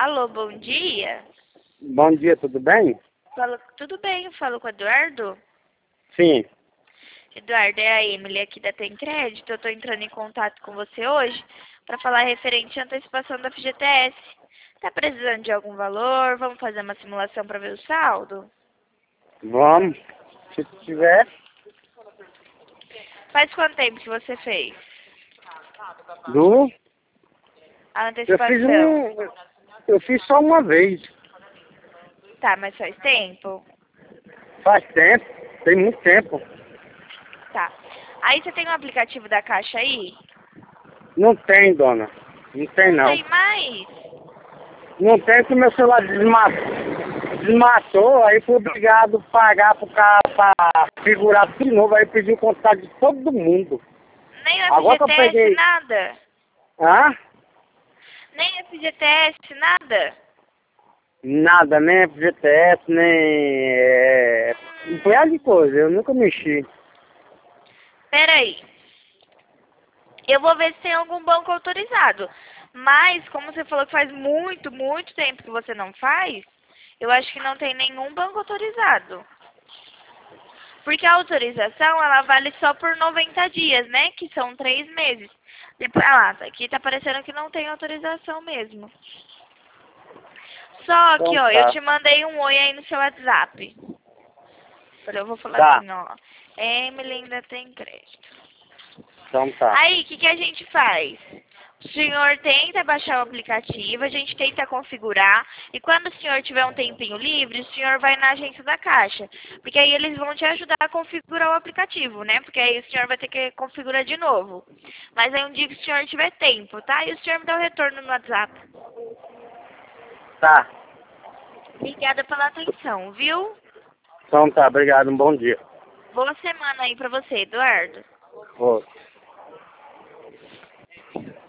Alô, bom dia. Bom dia, tudo bem? Tudo bem, eu falo com o Eduardo? Sim. Eduardo, é a Emily aqui da Tem Crédito. Eu tô entrando em contato com você hoje para falar referente à antecipação da FGTS. Tá precisando de algum valor? Vamos fazer uma simulação para ver o saldo? Vamos. Se tiver, Faz quanto tempo que você fez do... a Eu fiz antecipação? Eu fiz só uma vez. Tá, mas faz tempo? Faz tempo. Tem muito tempo. Tá. Aí você tem um aplicativo da Caixa aí? Não tem, dona. Não tem, Não não. tem mais? Não tem porque meu celular desmatou. Aí fui obrigado a pagar pro cara pra figurar tudo de novo. Aí pedi o contato de todo mundo. Nem o Agora que eu FGTS, peguei... nada? Hã? Nem FGTS, nada? Nada, nem FGTS, nem... Um punhado de coisa. Eu nunca mexi. Peraí. Eu vou ver se tem algum banco autorizado. Mas, como você falou que faz muito, muito tempo que você não faz, eu acho que não tem nenhum banco autorizado. Porque a autorização, ela vale só por 90 dias, né? Que são 3 meses. Depois, aqui tá parecendo que não tem autorização mesmo. Só que, Então ó, eu tá. te mandei um oi aí no seu WhatsApp. Eu vou falar Tá. assim, ó. Emily ainda tem crédito. Então tá. Aí, o que que a gente faz? O senhor tenta baixar o aplicativo, a gente tenta configurar, e quando o senhor tiver um tempinho livre, o senhor vai na agência da Caixa, porque aí eles vão te ajudar a configurar o aplicativo, né? Porque aí o senhor vai ter que configurar de novo. Mas aí um dia que o senhor tiver tempo, tá? E o senhor me dá o retorno no WhatsApp. Tá. Obrigada pela atenção, viu? Então tá, obrigado, um bom dia. Boa semana aí pra você, Eduardo. Ô.